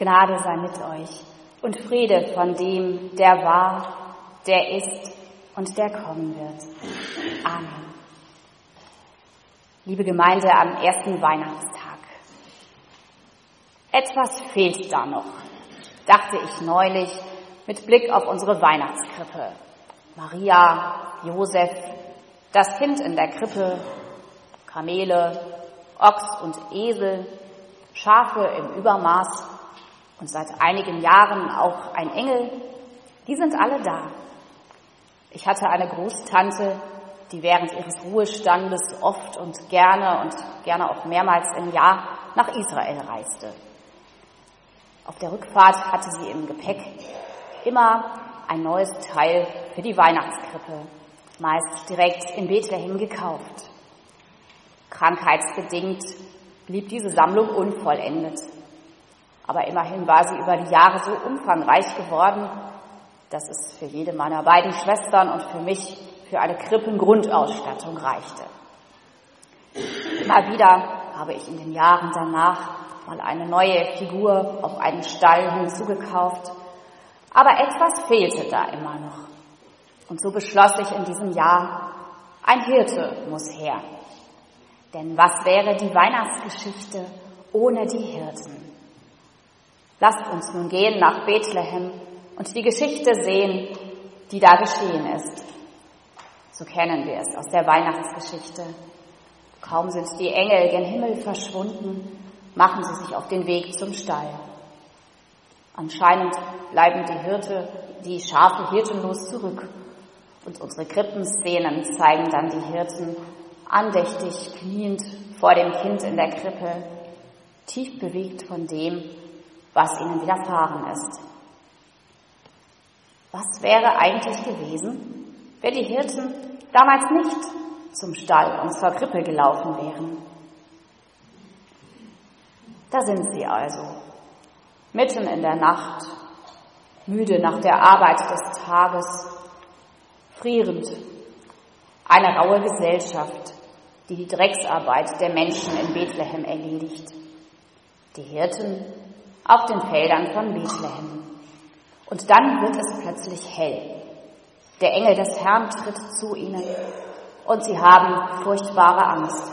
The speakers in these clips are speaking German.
Gnade sei mit euch und Friede von dem, der war, der ist und der kommen wird. Amen. Liebe Gemeinde, am ersten Weihnachtstag. Etwas fehlt da noch, dachte ich neulich mit Blick auf unsere Weihnachtskrippe. Maria, Josef, das Kind in der Krippe, Kamele, Ochs und Esel, Schafe im Übermaß und seit einigen Jahren auch ein Engel, die sind alle da. Ich hatte eine Großtante, die während ihres Ruhestandes oft und gerne auch mehrmals im Jahr nach Israel reiste. Auf der Rückfahrt hatte sie im Gepäck immer ein neues Teil für die Weihnachtskrippe, meist direkt in Bethlehem gekauft. Krankheitsbedingt blieb diese Sammlung unvollendet. Aber immerhin war sie über die Jahre so umfangreich geworden, dass es für jede meiner beiden Schwestern und für mich für eine Krippengrundausstattung reichte. Immer wieder habe ich in den Jahren danach mal eine neue Figur auf einen Stall hinzugekauft, aber etwas fehlte da immer noch. Und so beschloss ich in diesem Jahr, ein Hirte muss her. Denn was wäre die Weihnachtsgeschichte ohne die Hirten? Lasst uns nun gehen nach Bethlehem und die Geschichte sehen, die da geschehen ist. So kennen wir es aus der Weihnachtsgeschichte. Kaum sind die Engel gen Himmel verschwunden, machen sie sich auf den Weg zum Stall. Anscheinend bleiben die Schafe hirtenlos zurück und unsere Krippenszenen zeigen dann die Hirten andächtig kniend vor dem Kind in der Krippe, tief bewegt von dem, was ihnen widerfahren ist. Was wäre eigentlich gewesen, wenn die Hirten damals nicht zum Stall und zur Krippe gelaufen wären? Da sind sie also, mitten in der Nacht, müde nach der Arbeit des Tages, frierend, eine raue Gesellschaft, die die Drecksarbeit der Menschen in Bethlehem erledigt. Die Hirten auf den Feldern von Bethlehem. Und dann wird es plötzlich hell. Der Engel des Herrn tritt zu ihnen und sie haben furchtbare Angst.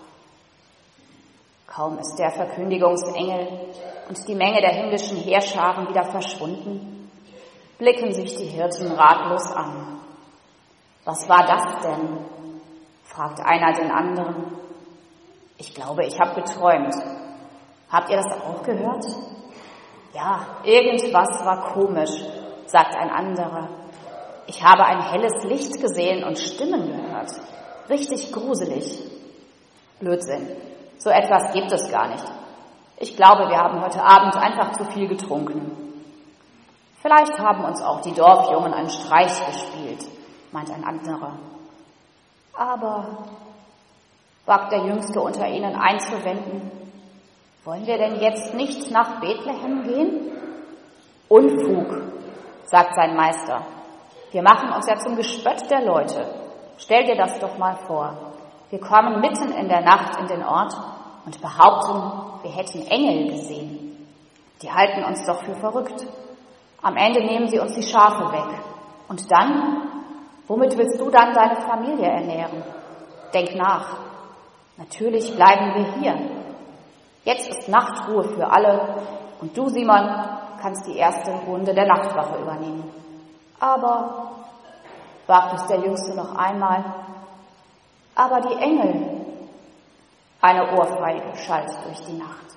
Kaum ist der Verkündigungsengel und die Menge der himmlischen Heerscharen wieder verschwunden, blicken sich die Hirten ratlos an. Was war das denn? Fragt einer den anderen. Ich glaube, ich habe geträumt. Habt ihr das auch gehört? Ja, irgendwas war komisch, sagt ein anderer. Ich habe ein helles Licht gesehen und Stimmen gehört. Richtig gruselig. Blödsinn. So etwas gibt es gar nicht. Ich glaube, wir haben heute Abend einfach zu viel getrunken. Vielleicht haben uns auch die Dorfjungen einen Streich gespielt, meint ein anderer. Aber, wagt der Jüngste unter ihnen einzuwenden, wollen wir denn jetzt nicht nach Bethlehem gehen? Unfug, sagt sein Meister. Wir machen uns ja zum Gespött der Leute. Stell dir das doch mal vor. Wir kommen mitten in der Nacht in den Ort und behaupten, wir hätten Engel gesehen. Die halten uns doch für verrückt. Am Ende nehmen sie uns die Schafe weg. Und dann? Womit willst du dann deine Familie ernähren? Denk nach. Natürlich bleiben wir hier. Jetzt ist Nachtruhe für alle und du, Simon, kannst die erste Runde der Nachtwache übernehmen. Aber, wagt es der Jüngste noch einmal, aber die Engel. Eine Ohrfeige schallt durch die Nacht.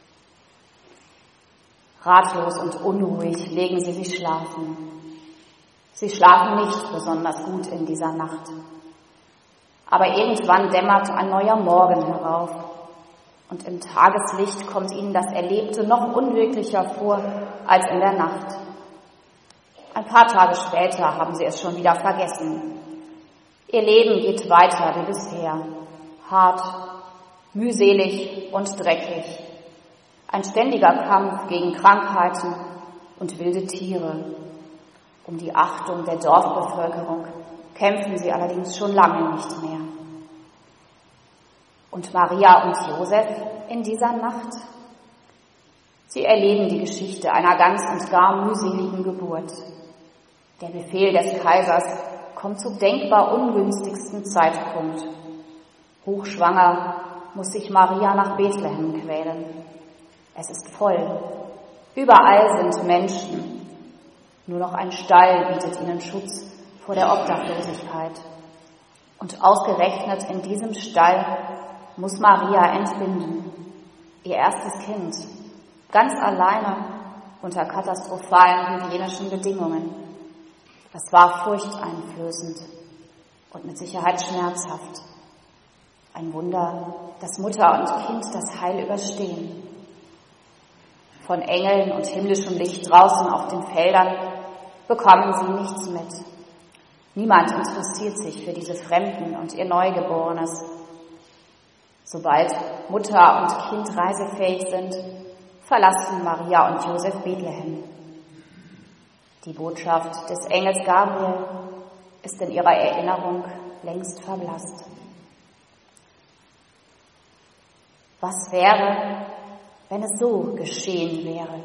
Ratlos und unruhig legen sie sich schlafen. Sie schlafen nicht besonders gut in dieser Nacht. Aber irgendwann dämmert ein neuer Morgen herauf und im Tageslicht kommt ihnen das Erlebte noch unwirklicher vor als in der Nacht. Ein paar Tage später haben sie es schon wieder vergessen. Ihr Leben geht weiter wie bisher, hart, mühselig und dreckig. Ein ständiger Kampf gegen Krankheiten und wilde Tiere. Um die Achtung der Dorfbevölkerung kämpfen sie allerdings schon lange nicht mehr. Und Maria und Josef in dieser Nacht? Sie erleben die Geschichte einer ganz und gar mühseligen Geburt. Der Befehl des Kaisers kommt zum denkbar ungünstigsten Zeitpunkt. Hochschwanger muss sich Maria nach Bethlehem quälen. Es ist voll. Überall sind Menschen. Nur noch ein Stall bietet ihnen Schutz vor der Obdachlosigkeit. Und ausgerechnet in diesem Stall muss Maria entbinden. Ihr erstes Kind, ganz alleine unter katastrophalen hygienischen Bedingungen. Das war furchteinflößend und mit Sicherheit schmerzhaft. Ein Wunder, dass Mutter und Kind das Heil überstehen. Von Engeln und himmlischem Licht draußen auf den Feldern bekommen sie nichts mit. Niemand interessiert sich für diese Fremden und ihr Neugeborenes. Sobald Mutter und Kind reisefähig sind, verlassen Maria und Josef Bethlehem. Die Botschaft des Engels Gabriel ist in ihrer Erinnerung längst verblasst. Was wäre, wenn es so geschehen wäre?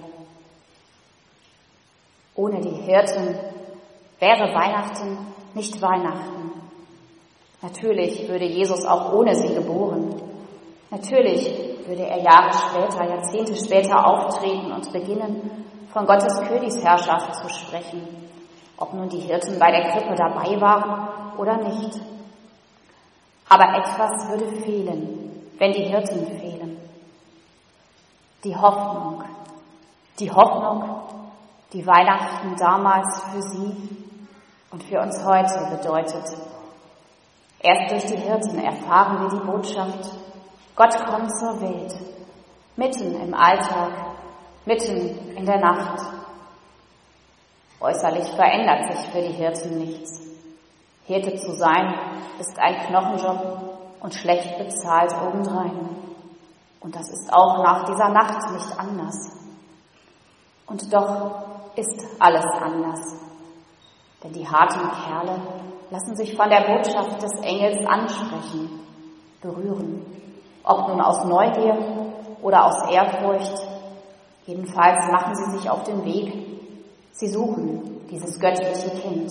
Ohne die Hirten wäre Weihnachten nicht Weihnachten. Natürlich würde Jesus auch ohne sie geboren. Natürlich würde er Jahre später, Jahrzehnte später auftreten und beginnen, von Gottes Königsherrschaft zu sprechen, ob nun die Hirten bei der Krippe dabei waren oder nicht. Aber etwas würde fehlen, wenn die Hirten fehlen. Die Hoffnung, die Weihnachten damals für sie und für uns heute bedeutet. Erst durch die Hirten erfahren wir die Botschaft, Gott kommt zur Welt, mitten im Alltag, mitten in der Nacht. Äußerlich verändert sich für die Hirten nichts. Hirte zu sein ist ein Knochenjob und schlecht bezahlt obendrein. Und das ist auch nach dieser Nacht nicht anders. Und doch ist alles anders. Denn die harten Kerle lassen sich von der Botschaft des Engels ansprechen, berühren. Ob nun aus Neugier oder aus Ehrfurcht, jedenfalls machen sie sich auf den Weg. Sie suchen dieses göttliche Kind.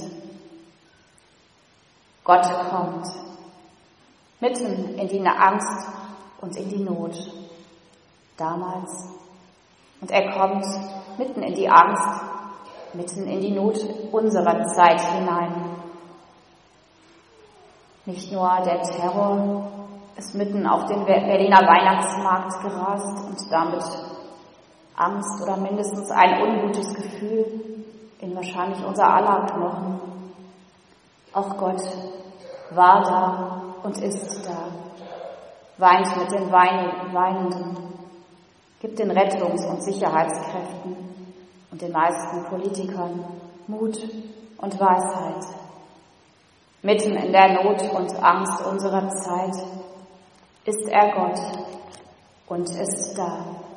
Gott kommt, mitten in die Angst und in die Not. Damals. Und er kommt mitten in die Angst, mitten in die Not unserer Zeit hinein. Nicht nur der Terror ist mitten auf den Berliner Weihnachtsmarkt gerast und damit Angst oder mindestens ein ungutes Gefühl in wahrscheinlich unser aller Knochen. Auch Gott war da und ist da, weint mit den Weinenden, gibt den Rettungs- und Sicherheitskräften und den meisten Politikern Mut und Weisheit. Mitten in der Not und Angst unserer Zeit ist er Gott und ist da.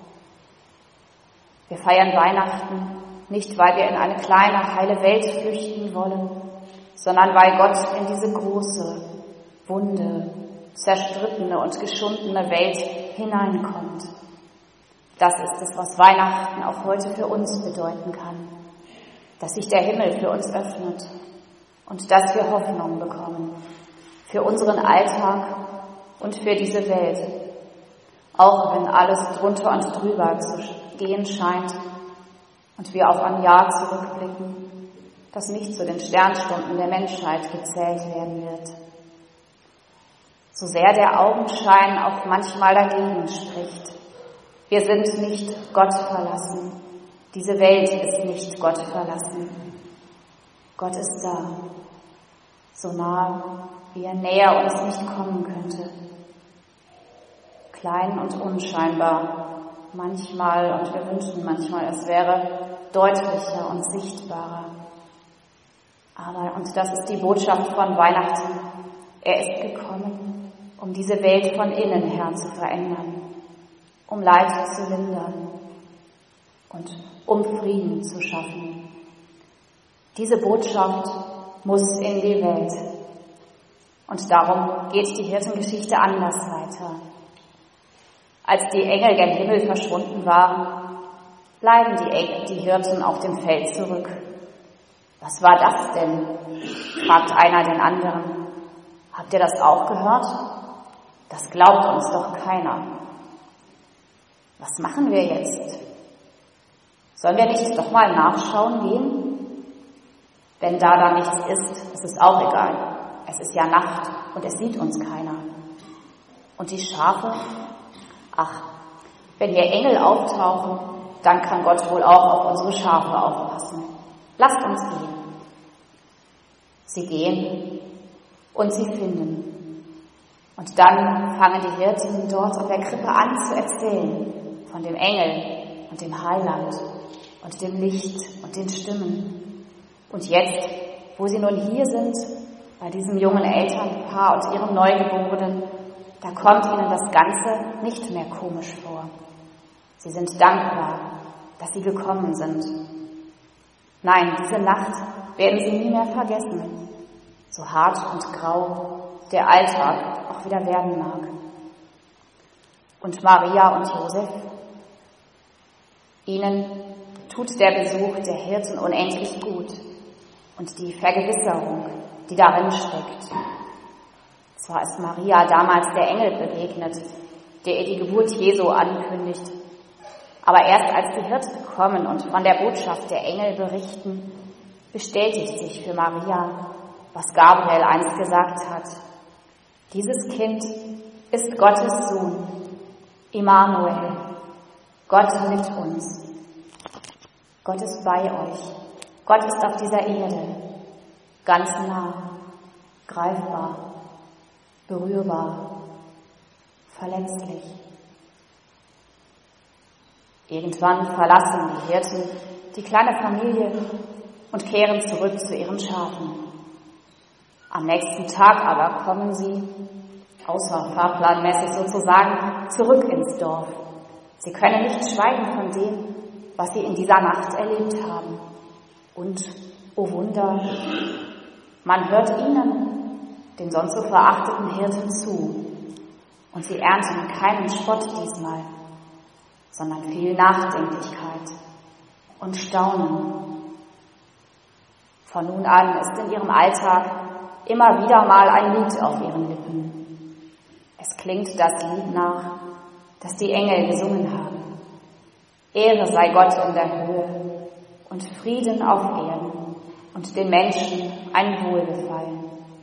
Wir feiern Weihnachten nicht, weil wir in eine kleine, heile Welt flüchten wollen, sondern weil Gott in diese große, wunde, zerstrittene und geschundene Welt hineinkommt. Das ist es, was Weihnachten auch heute für uns bedeuten kann, dass sich der Himmel für uns öffnet und dass wir Hoffnung bekommen für unseren Alltag und für diese Welt, auch wenn alles drunter und drüber zu gehen scheint und wir auf ein Jahr zurückblicken, das nicht zu den Sternstunden der Menschheit gezählt werden wird. So sehr der Augenschein auch manchmal dagegen spricht. Wir sind nicht Gott verlassen. Diese Welt ist nicht Gott verlassen. Gott ist da, so nah, wie er näher uns nicht kommen könnte. Klein und unscheinbar manchmal, und wir wünschen manchmal, es wäre deutlicher und sichtbarer. Aber, und das ist die Botschaft von Weihnachten, er ist gekommen, um diese Welt von innen her zu verändern, um Leid zu lindern und um Frieden zu schaffen. Diese Botschaft muss in die Welt. Und darum geht die Hirtengeschichte anders weiter. Als die Engel gen Himmel verschwunden waren, bleiben die Hirten auf dem Feld zurück. Was war das denn? Fragt einer den anderen. Habt ihr das auch gehört? Das glaubt uns doch keiner. Was machen wir jetzt? Sollen wir nicht doch mal nachschauen gehen? Wenn da nichts ist es auch egal. Es ist ja Nacht und es sieht uns keiner. Und die Schafe? Ach, wenn hier Engel auftauchen, dann kann Gott wohl auch auf unsere Schafe aufpassen. Lasst uns gehen. Sie gehen und sie finden. Und dann fangen die Hirten dort auf der Krippe an zu erzählen von dem Engel und dem Heiland und dem Licht und den Stimmen. Und jetzt, wo sie nun hier sind, bei diesem jungen Elternpaar und ihrem Neugeborenen, da kommt ihnen das Ganze nicht mehr komisch vor. Sie sind dankbar, dass sie gekommen sind. Nein, diese Nacht werden sie nie mehr vergessen, so hart und grau der Alltag auch wieder werden mag. Und Maria und Josef? Ihnen tut der Besuch der Hirten unendlich gut und die Vergewisserung, die darin steckt. Zwar ist Maria damals der Engel begegnet, der ihr die Geburt Jesu ankündigt, aber erst als die Hirten kommen und von der Botschaft der Engel berichten, bestätigt sich für Maria, was Gabriel einst gesagt hat. Dieses Kind ist Gottes Sohn, Immanuel, Gott mit uns. Gott ist bei euch. Gott ist auf dieser Erde, ganz nah, greifbar, berührbar, verletzlich. Irgendwann verlassen die Hirten die kleine Familie und kehren zurück zu ihren Schafen. Am nächsten Tag aber kommen sie, außerfahrplanmäßig sozusagen, zurück ins Dorf. Sie können nicht schweigen von dem, was sie in dieser Nacht erlebt haben. Und, oh Wunder, man hört ihnen, den sonst so verachteten Hirten, zu. Und sie ernten keinen Spott diesmal, sondern viel Nachdenklichkeit und Staunen. Von nun an ist in ihrem Alltag immer wieder mal ein Lied auf ihren Lippen. Es klingt das Lied nach, das die Engel gesungen haben. Ehre sei Gott in der Höhe und Frieden auf Erden und den Menschen ein Wohlgefallen.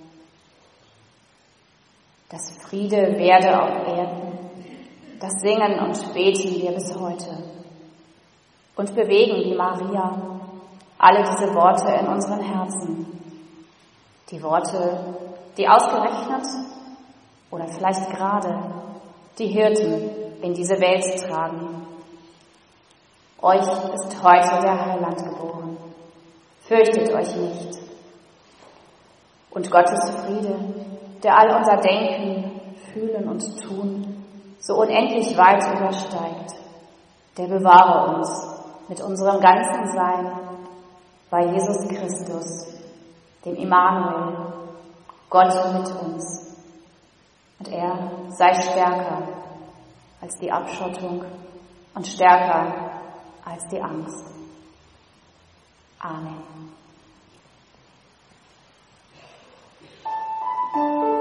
Das Friede werde auf Erden, das singen und beten wir bis heute und bewegen wie Maria alle diese Worte in unseren Herzen. Die Worte, die ausgerechnet oder vielleicht gerade die Hirten in diese Welt tragen. Euch ist heute der Heiland geboren. Fürchtet euch nicht. Und Gottes Friede, der all unser Denken, Fühlen und Tun so unendlich weit übersteigt, der bewahre uns mit unserem ganzen Sein bei Jesus Christus, dem Immanuel, Gott mit uns. Und er sei stärker als die Abschottung und stärker als die Angst. Amen.